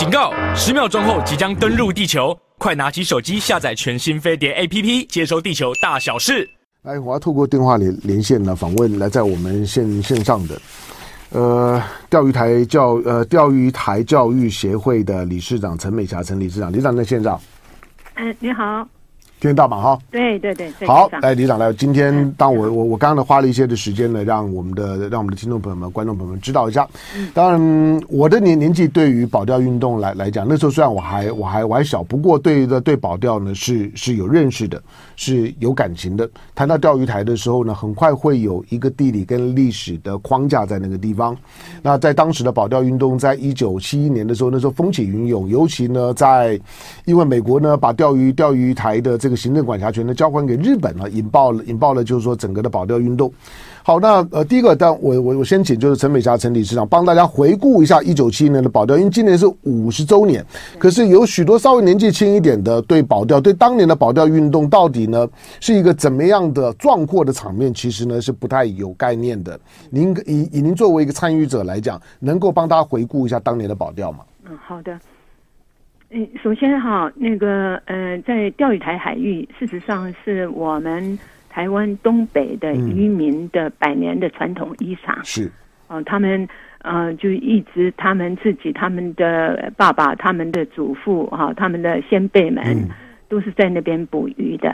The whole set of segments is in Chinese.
警告！10秒钟后即将登陆地球，快拿起手机下载全新飞碟 APP， 接收地球大小事。 来，我要透过电话连线呢，访问来在我们线上的钓鱼台教育协会的理事长陈美霞陈理事长，理事长在线上。 你好。 听得到吗？哈， 对， 好，来，理事长来，今天当我刚刚花了一些的时间呢，让我们的听众朋友们、观众朋友们知道一下。当然，我的年纪对于保钓运动来讲，那时候虽然我还小，不过对保钓呢是有认识的，是有感情的。谈到钓鱼台的时候呢，很快会有一个地理跟历史的框架在那个地方。那在当时的保钓运动，在1971年的时候，那时候风起云涌，尤其呢因为美国呢把钓鱼台的这个行政管辖权呢交还给日本了，引爆了就是说整个的保钓运动。好，那第一个，但我先请就是陈美霞陈理事长帮大家回顾一下1971年的保钓，因为今年是50周年，可是有许多稍微年纪轻一点的对保钓，对当年的保钓运动到底呢是一个怎么样的壮阔的场面，其实呢是不太有概念的。以您作为一个参与者来讲，能够帮大家回顾一下当年的保钓吗？ 好的。首先在钓鱼台海域，事实上是我们台湾东北的渔民的100年的传统遗产。 是。 他们就一直他们自己、他们的爸爸、他们的祖父他们的先辈们都是在那边捕鱼的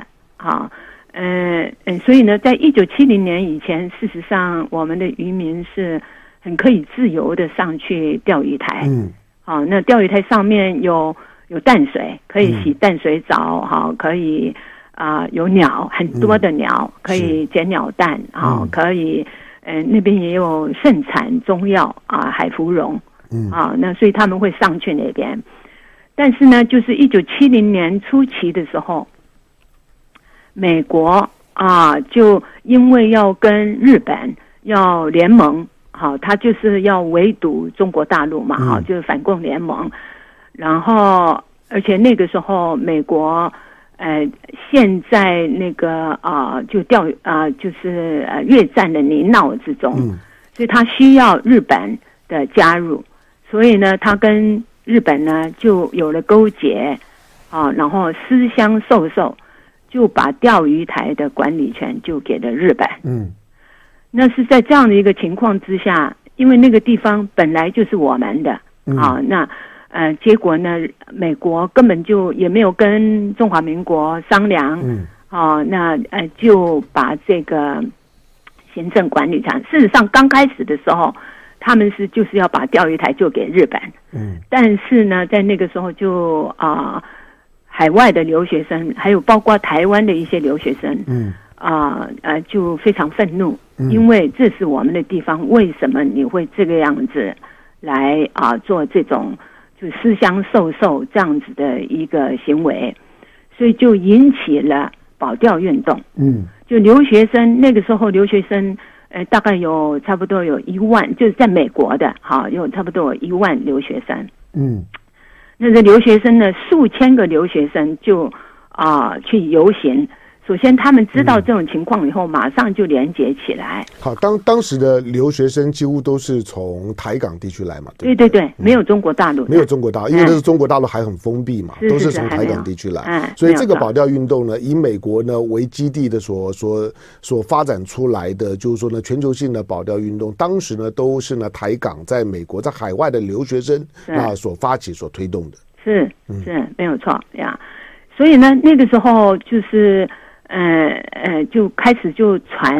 所以呢，在1970年以前，事实上我们的渔民是很可以自由的上去钓鱼台。那钓鱼台上面有淡水，可以洗淡水澡可以有鸟，很多的鸟，可以捡鸟蛋可以那边也有盛产中药海芙蓉那所以他们会上去那边。但是呢，就是1970年初期的时候，美国就因为要跟日本要联盟，他就是要围堵中国大陆嘛就是反共联盟。然后而且那个时候美国现在那个就是越战的泥淖之中，所以他需要日本的加入，所以呢他跟日本呢就有了勾结然后私相授受，就把钓鱼台的管理权就给了日本。那是在这样的一个情况之下，因为那个地方本来就是我们的那结果呢，美国根本就也没有跟中华民国商量那就把这个行政管理权，事实上刚开始的时候他们就是要把钓鱼台就给日本但是呢在那个时候就海外的留学生还有包括台湾的一些留学生就非常愤怒因为这是我们的地方，为什么你会这个样子来做这种就私相授受这样子的一个行为，所以就引起了保钓运动。就留学生那个时候留学生大概有差不多有1万，就是在美国的有差不多有1万留学生。那个留学生呢，数千个留学生就去游行。首先他们知道这种情况以后，马上就连结起来。 好，当时的留学生几乎都是从台港地区来嘛？ 对，没有中国大陆， 没有中国大陆，因为那是中国大陆还很封闭嘛，都是从台港地区来。所以这个保钓运动呢，以美国呢为基地的所发展出来的，就是说呢，全球性的保钓运动，当时呢都是呢台港在美国在海外的留学生所发起所推动的。 是没有错呀。所以呢，那个时候就是就开始就传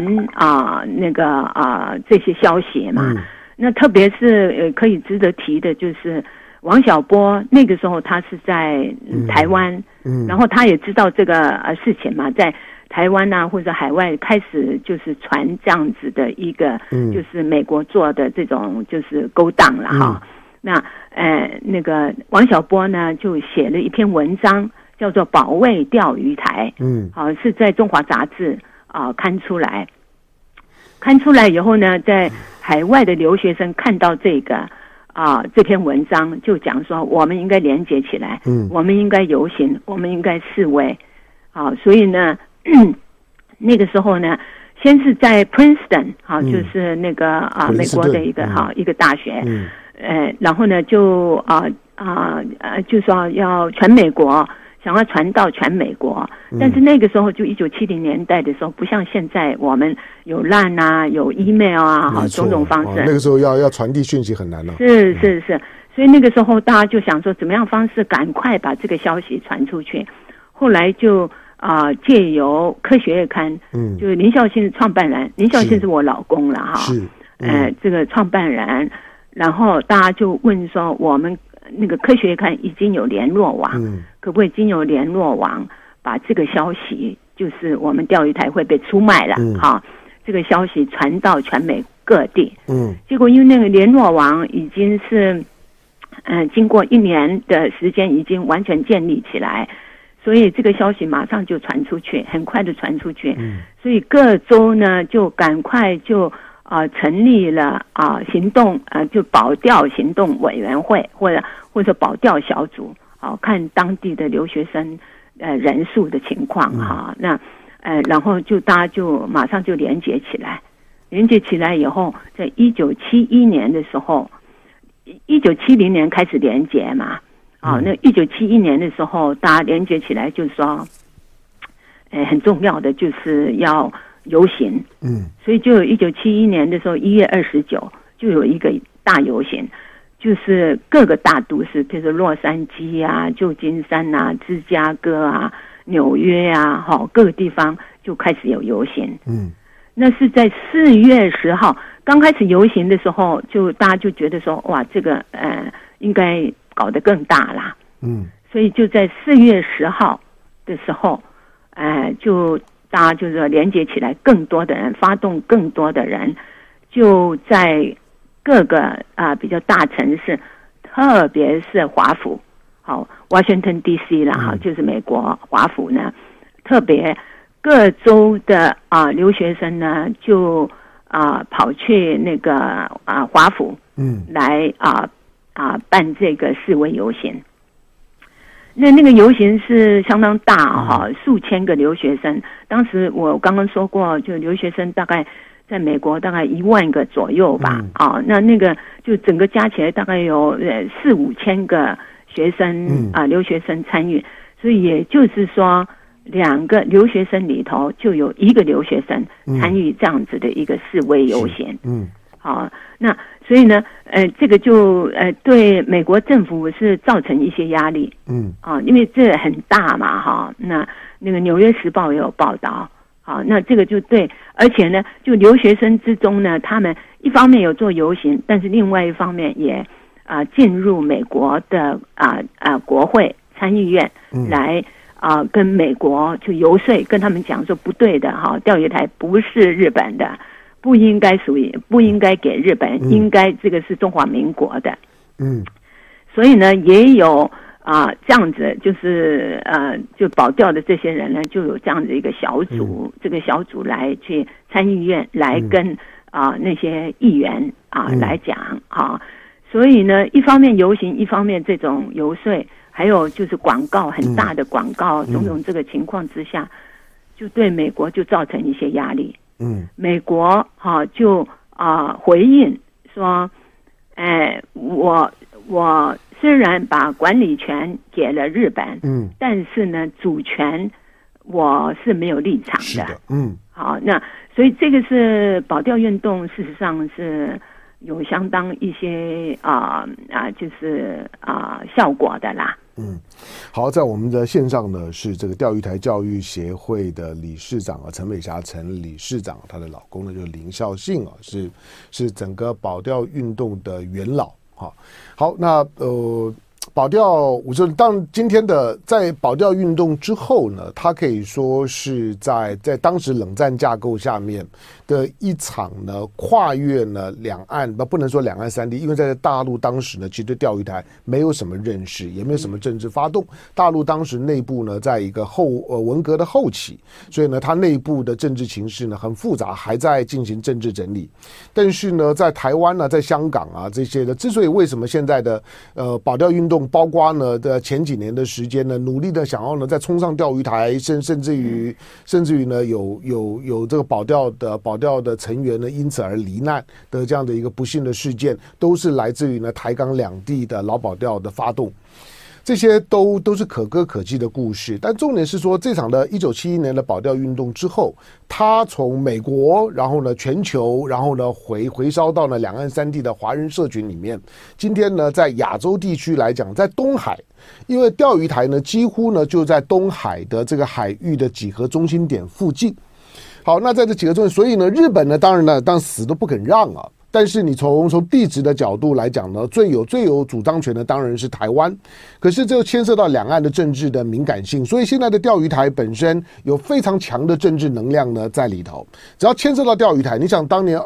这些消息嘛。那特别是可以值得提的就是王小波，那个时候他是在台湾，然后他也知道这个事情嘛，在台湾或者海外开始就是传这样子的一个就是美国做的这种就是勾当了那那个王小波呢就写了一篇文章叫做保卫钓鱼台，是在中华杂志刊出来以后呢，在海外的留学生看到这篇文章，就讲说我们应该连结起来，我们应该游行，我们应该示威所以呢那个时候呢，先是在 Princeton 就是那个美国的一个大学然后呢就就说要全美国，想要传到全美国。但是那个时候就1970年代的时候，不像现在我们有LAN啊，有 email 啊，种种方式。 那个时候要传递讯息很难了。 是，所以那个时候大家就想说，怎么样方式赶快把这个消息传出去。后来就借由科学月刊，就是林孝信创办人，林孝信是我老公了哈， 是， 这个创办人，然后大家就问说，我们那个科学月刊已经有联络网，可不可以经由联络网把这个消息，就是我们钓鱼台会被出卖了，这个消息传到全美各地，结果因为那个联络网已经是，经过1年的时间已经完全建立起来。所以这个消息马上就传出去，很快的传出去。所以各州呢就赶快就成立了行动就保钓行动委员会或者保钓小组，看当地的留学生人数的情况那然后就大家就马上就连结起来，连结起来以后，在1971年的时候，1970年开始连结嘛。那1971年的时候，大家连接起来，就是说，很重要的就是要游行，所以就有1971年的时候1月29就有一个大游行，就是各个大都市，比如说洛杉矶啊、旧金山啊、芝加哥啊、纽约啊，各个地方就开始有游行。那是在4月10号刚开始游行的时候，就大家就觉得说，哇，这个应该搞得更大啦，所以就在4月10号的时候，就大家就是连接起来，更多的人，发动更多的人，就在各个比较大城市，特别是华府，Washington DC 啦，就是美国华府呢，特别各州的留学生呢，就跑去那个华府，来办这个示威游行。那个游行是相当大数千个留学生。当时我刚刚说过，就留学生大概在美国大概1万个左右吧。那个就整个加起来大概有4-5千个学生留学生参与，所以也就是说2个留学生里头就有1个留学生参与这样子的一个示威游行。那所以呢，这个就对美国政府是造成一些压力，因为这很大嘛，那个《纽约时报》也有报道，那这个就对，而且呢，就留学生之中呢，他们一方面有做游行，但是另外一方面也进入美国的国会参议院来跟美国就游说，跟他们讲说不对的钓鱼台不是日本的。不应该给日本，应该这个是中华民国的。所以呢，也有这样子，就是就保钓的这些人呢，就有这样子一个小组，这个小组来去参议院来跟那些议员来讲所以呢，一方面游行，一方面这种游说，还有就是广告很大的广告，种种这个情况之下，就对美国就造成一些压力。美国就回应说，我虽然把管理权给了日本，但是呢，主权我是没有立场的。是的，那所以这个是保钓运动，事实上是有相当一些就是效果的啦。 好，在我们的线上呢是这个钓鱼台教育协会的理事长陈美霞陈理事长，她的老公呢就是林孝信是整个保钓运动的元老。好，那保钓，我说当今天的在保钓运动之后呢，它可以说是在当时冷战架构下面的一场呢跨越呢两岸，不能说两岸三地，因为在大陆当时呢，其实对钓鱼台没有什么认识，也没有什么政治发动。大陆当时内部呢，在一个文革的后期，所以呢，它内部的政治情势呢很复杂，还在进行政治整理。但是呢，在台湾呢，在香港这些的，之所以为什么现在的保钓运动包括呢的前几年的时间呢，努力的想要呢再冲上钓鱼台，甚至于呢有这个保钓的成员呢因此而罹难的这样的一个不幸的事件，都是来自于呢台港两地的劳保钓的发动。这些都是可歌可泣的故事，但重点是说，这场的1971年的保钓运动之后，它从美国，然后呢全球，然后呢回烧到了两岸三地的华人社群里面。今天呢，在亚洲地区来讲，在东海，因为钓鱼台呢几乎呢就在东海的这个海域的几何中心点附近。好，那在这几个中心，所以呢，日本呢当然死都不肯让啊。但是你从地质的角度来讲呢，最有主张权的当然是台湾，可是这又牵涉到两岸的政治的敏感性，所以现在的钓鱼台本身有非常强的政治能量呢在里头。只要牵涉到钓鱼台，你想当年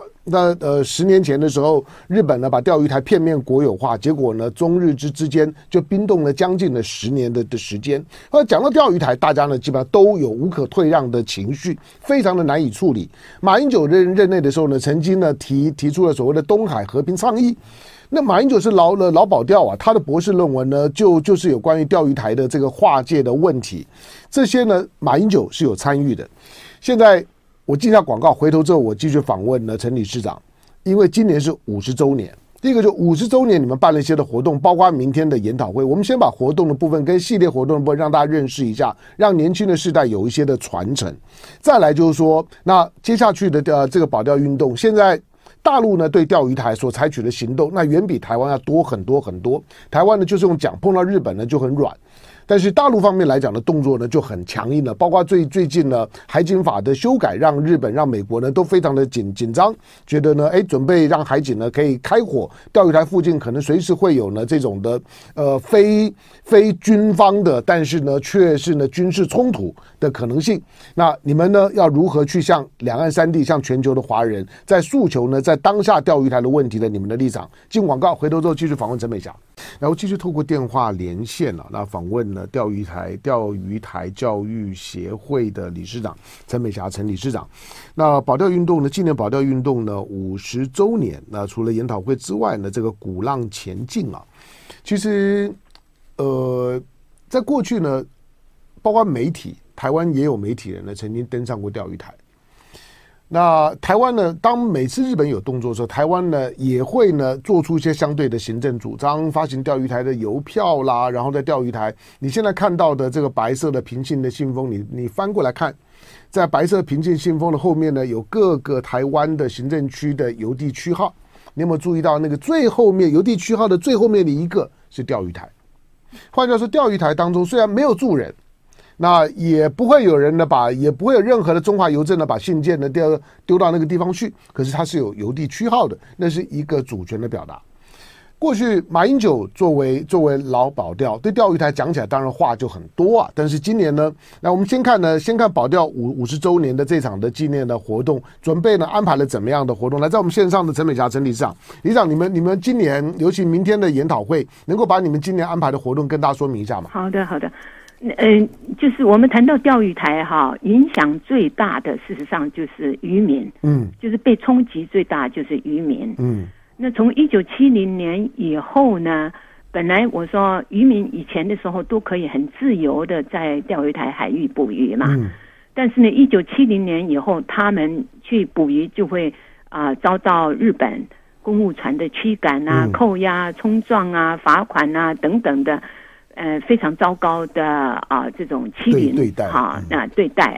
10年前的时候，日本呢把钓鱼台片面国有化，结果呢中日之间就冰冻了将近了10年的时间。讲到钓鱼台，大家呢基本上都有无可退让的情绪，非常的难以处理。马英九任内的时候呢，曾经呢提出了所谓的东海和平倡议。那马英九是劳保钓啊，他的博士论文呢就是有关于钓鱼台的这个划界的问题，这些呢马英九是有参与的。现在我进下广告，回头之后我继续访问呢陈理事长，因为今年是50周年。第一个就50周年，你们办了一些的活动，包括明天的研讨会。我们先把活动的部分跟系列活动的部分让大家认识一下，让年轻的世代有一些的传承。再来就是说，那接下去的这个保钓运动，现在大陆呢对钓鱼台所采取的行动，那远比台湾要多很多很多。台湾呢就是用讲，碰到日本呢就很软。但是大陆方面来讲的动作呢就很强硬了，包括最近呢海警法的修改，让日本让美国呢都非常的紧张，觉得呢准备让海警呢可以开火，钓鱼台附近可能随时会有呢这种的非军方的，但是呢却是呢军事冲突的可能性。那你们呢要如何去向两岸三地，向全球的华人在诉求呢在当下钓鱼台的问题的你们的立场？进广告，回头之后继续访问陈美霞，然后继续透过电话连线了，那访问呢钓鱼台教育协会的理事长陈美霞陈理事长。那保钓运动呢，纪念保钓运动呢50周年，那除了研讨会之外呢，这个鼓浪前进啊，其实在过去呢，包括媒体，台湾也有媒体人呢曾经登上过钓鱼台。那台湾呢，当每次日本有动作的时候，台湾呢也会呢做出一些相对的行政主张，发行钓鱼台的邮票啦，然后在钓鱼台，你现在看到的这个白色的平信的信封，你翻过来看，在白色平信信封的后面呢，有各个台湾的行政区的邮递区号。你有没有注意到那个最后面邮递区号的最后面的一个是钓鱼台？换句话说，钓鱼台当中虽然没有住人，那也不会有人呢也不会有任何的中华邮政呢把信件呢丢到那个地方去，可是它是有邮递区号的，那是一个主权的表达。过去马英九作为劳保钓，对钓鱼台讲起来当然话就很多啊，但是今年呢，那我们先看保钓50周年的这场的纪念的活动，准备呢安排了怎么样的活动？来，在我们线上的陈美霞陈理事长，理事长你们今年尤其明天的研讨会，能够把你们今年安排的活动跟大家说明一下吗？ 好的。就是我们谈到钓鱼台哈，影响最大的事实上就是渔民，就是被冲击最大就是渔民，那从1970年以后呢，本来我说渔民以前的时候都可以很自由的在钓鱼台海域捕鱼嘛，但是呢1970年以后，他们去捕鱼就会遭到日本公务船的驱赶啊、扣押、冲撞啊、罚款啊等等的。非常糟糕的这种欺凌对待对待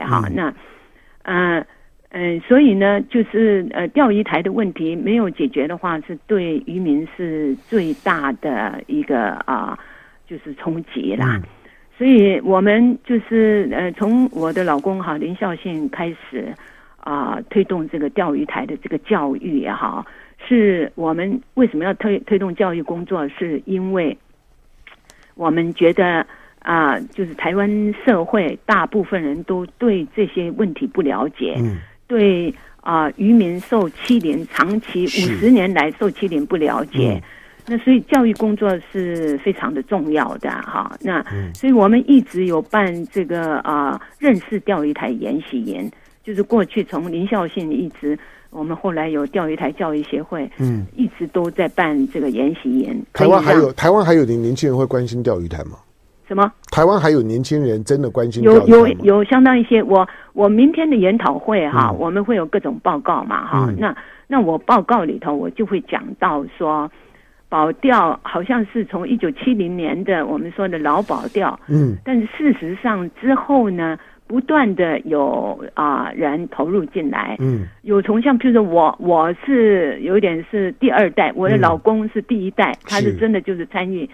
所以呢，就是钓鱼台的问题没有解决的话，是对渔民是最大的一个就是冲击啦。所以我们就是从我的老公林孝信开始推动这个钓鱼台的这个教育也好，是我们为什么要推动教育工作，是因为我们觉得就是台湾社会大部分人都对这些问题不了解，对渔民受欺凌，长期50年来受欺凌不了解，那所以教育工作是非常的重要的哈。那所以我们一直有办这个认识钓鱼台研习营，就是过去从林孝信一直我们后来有钓鱼台教育协会，一直都在办这个研习营。 台湾还有年轻人会关心钓鱼台吗？ 什么？ 台湾还有年轻人真的关心钓鱼台吗？ 有相当一些。我明天的研讨会哈，我们会有各种报告嘛哈。那我报告里头我就会讲到说，保钓好像是从1970年的我们说的老保钓，但是事实上之后呢，不断的有人投入进来，有从像譬如说我是有点是第二代，我的老公是第一代，他是真的就是参与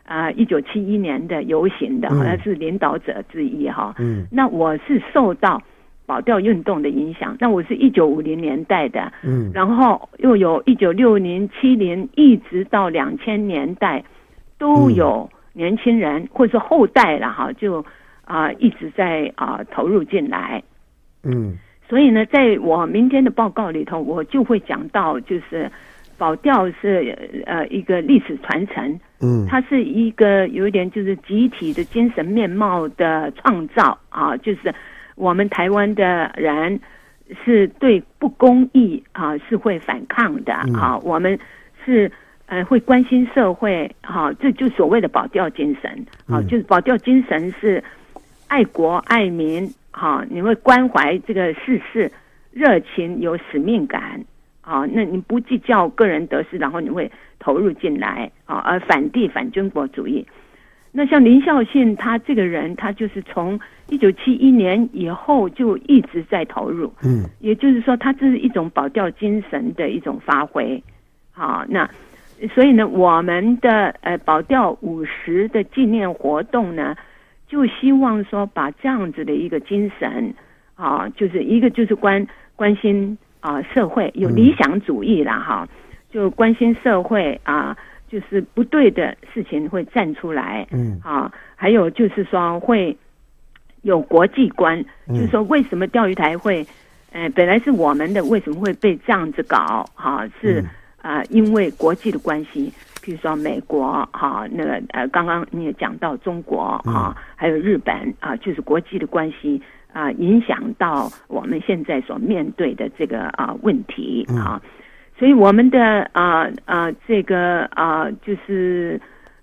1971年的游行的，好像是领导者之一哈。那我是受到保钓运动的影响，那我是1950年代的，然后又有1960、70一直到2000年代都有年轻人或者说后代了哈，就一直在投入进来。所以呢，在我明天的报告里头，我就会讲到，就是保钓是一个历史传承，它是一个有一点就是集体的精神面貌的创造就是我们台湾的人是对不公义是会反抗的我们是会关心社会这就所谓的保钓精神就是保钓精神是爱国爱民你会关怀这个世事，热情有使命感那你不计较个人得失，然后你会投入进来而反帝反军国主义。那像林孝信他这个人，他就是从1971年以后就一直在投入，也就是说他这是一种保钓精神的一种发挥。那所以呢，我们的保钓50的纪念活动呢，就希望说把这样子的一个精神就是一个就是关心社会，有理想主义啦就关心社会就是不对的事情会站出来，还有就是说会有国际观，就是说为什么钓鱼台会，本来是我们的，为什么会被这样子搞？是因为国际的关系，比如说美国那个刚刚你也讲到中国还有日本就是国际的关系影响到我们现在所面对的这个问题所以我们的这个就是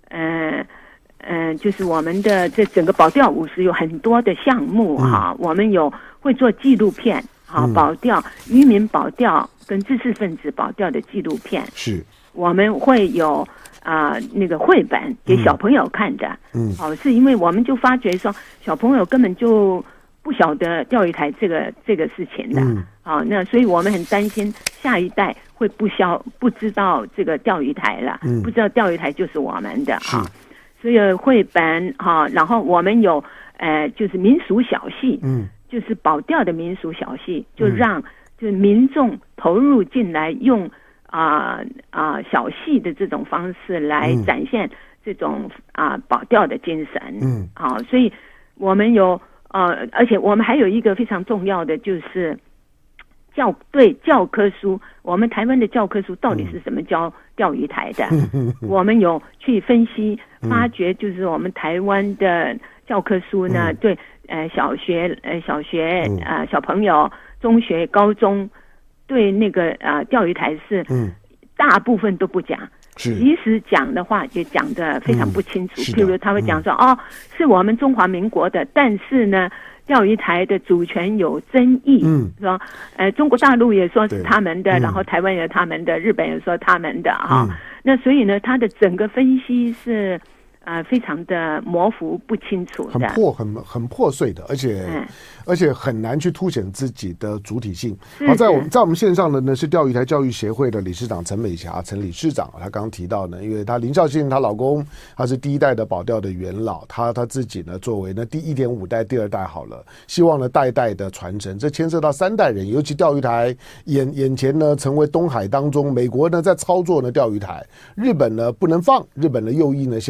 就是我们的这整个保钓50有很多的项目我们有会做纪录片保钓渔民保钓跟知识分子保钓的纪录片，是我们会有那个绘本给小朋友看的，是因为我们就发觉说小朋友根本就不晓得钓鱼台这个事情的，那所以我们很担心下一代会不知道这个钓鱼台了，不知道钓鱼台就是我们的所以绘本然后我们有就是民俗小戏，就是保钓的民俗小戏，就让就是民众投入进来，用小戏的这种方式来展现这种保钓的精神，所以我们有而且我们还有一个非常重要的就是对教科书，我们台湾的教科书到底是什么教钓鱼台的？我们有去分析发掘，就是我们台湾的教科书呢，对小学小朋友、中学、高中对那个钓鱼台是大部分都不讲。即使讲的话也讲得非常不清楚，譬如他会讲说是我们中华民国的，但是呢钓鱼台的主权有争议，说中国大陆也说是他们的，然后台湾也他们的，日本也说他们的那所以呢他的整个分析是非常的模糊不清楚的，很破碎的，而且很难去凸显自己的主体性。在我们线上的呢是钓鱼台教育协会的理事长陈美霞陈理事长，他刚刚提到呢，因为他林孝信她老公他是第一代的保钓的元老，他自己呢作为呢第 1.5 代第二代好了，希望呢代代的传承，这牵涉到3代人，尤其钓鱼台眼前呢成为东海当中，美国呢在操作呢钓鱼台，日本呢不能放，日本的右翼呢现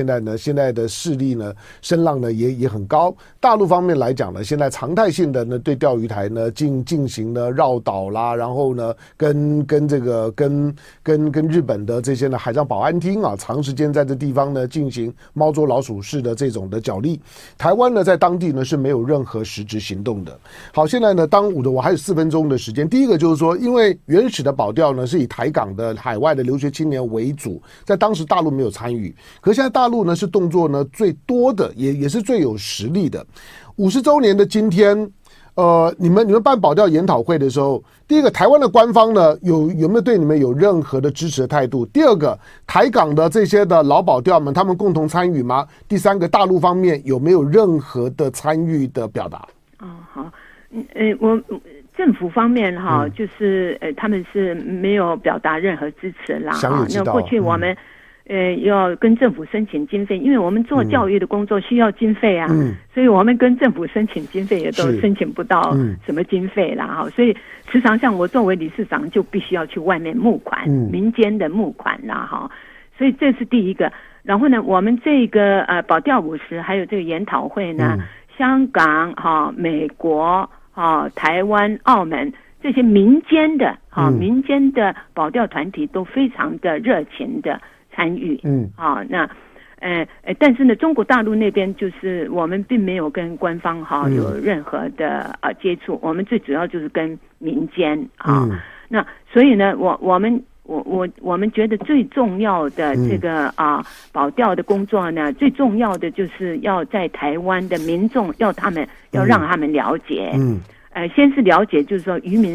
现在的势力呢声浪呢也很高。大陆方面来讲呢，现在常态性的呢对钓鱼台呢进行呢绕岛啦，然后呢跟日本的这些呢海上保安厅啊，长时间在这地方呢进行猫捉老鼠式的这种的角力。台湾呢在当地呢是没有任何实质行动的。好，现在呢我还有4分钟的时间。第一个就是说，因为原始的保钓呢是以台港的海外的留学青年为主，在当时大陆没有参与，可是现在大陆呢是动作呢最多的，也是最有实力的。50周年的今天，你们办保钓研讨会的时候，第一个，台湾的官方呢有没有对你们有任何的支持的态度？第二个，台港的这些的老保钓们，他们共同参与吗？第三个，大陆方面有没有任何的参与的表达？ 好，我政府方面哈，就是他们是没有表达任何支持啦。那过去我们要跟政府申请经费，因为我们做教育的工作需要经费啊，所以我们跟政府申请经费也都申请不到什么经费啦哈。所以时常像我作为理事长，就必须要去外面募款，民间的募款啦哈。所以这是第一个。然后呢，我们这个保钓50还有这个研讨会呢，香港美国台湾、澳门这些民间的保钓团体都非常的热情的参与。但是呢，中国大陆那边就是我们并没有跟官方有任何的接触，我们最主要就是跟民间那所以呢，我们觉得最重要的这个保钓的工作呢，最重要的就是要在台湾的民众要让他们了解。先是了解，就是说渔民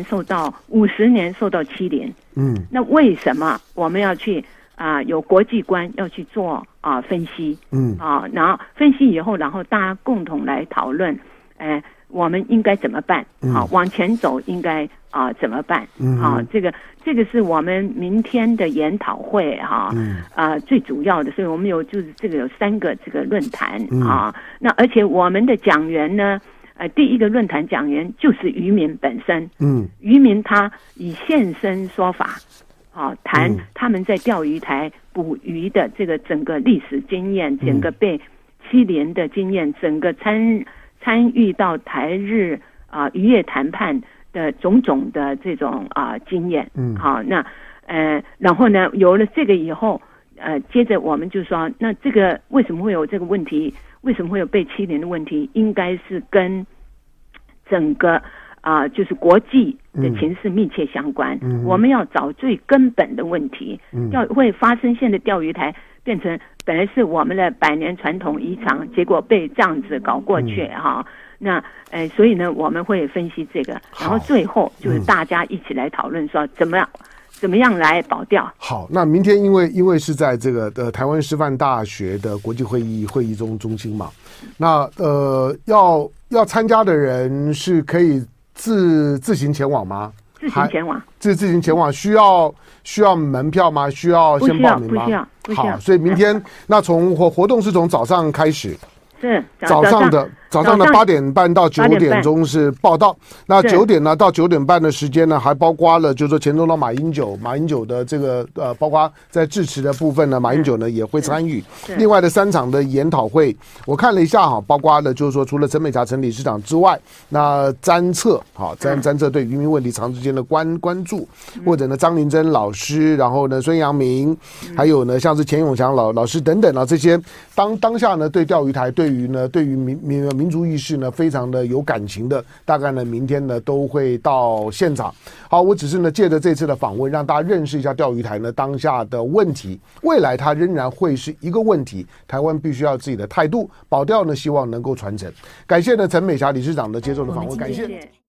50年受到欺凌，那为什么我们要去有国际观要去做分析，然后分析以后，然后大家共同来讨论，我们应该怎么办？往前走应该怎么办？这个是我们明天的研讨会最主要的，所以我们有3个这个论坛那而且我们的讲员呢。第一个论坛讲员就是渔民本身，渔民他以现身说法，谈他们在钓鱼台捕鱼的这个整个历史经验，整个被欺凌的经验，整个参与到台日渔业谈判的种种的这种经验。那然后呢，有了这个以后，接着我们就说，那这个为什么会有这个问题？为什么会有被欺凌的问题？应该是跟整个就是国际的情势密切相关。我们要找最根本的问题，会发生现在钓鱼台变成本来是我们的100年传统渔场，结果被这样子搞过去那所以呢，我们会分析这个，然后最后就是大家一起来讨论说怎么样来保钓。 好，那明天因为是在这个台湾师范大学的国际会议中心嘛，那要参加的人是可以自行前往吗？ 自行前往， 自行前往需要门票吗？需要先报名吗？ 不需要。 好，所以明天那活动是从早上开始。 是早上的8点半到9点钟是报道，那9点呢到9点半的时间呢，还包括了就是说前总统马英九的这个包括在致辞的部分呢，马英九呢也会参与。另外的3场的研讨会，我看了一下包括了就是说除了陈美霞陈理事长之外，那詹策詹策对渔民问题长时间的关注，或者呢张林珍老师，然后呢孙阳明，还有呢像是钱永强老师等等这些当下呢对钓鱼台对于民族意识呢非常的有感情的，大概呢明天呢都会到现场。好，我只是呢借着这次的访问，让大家认识一下钓鱼台呢当下的问题，未来它仍然会是一个问题，台湾必须要有自己的态度，保钓呢希望能够传承。感谢呢陈美霞理事长的接受的访问，感谢。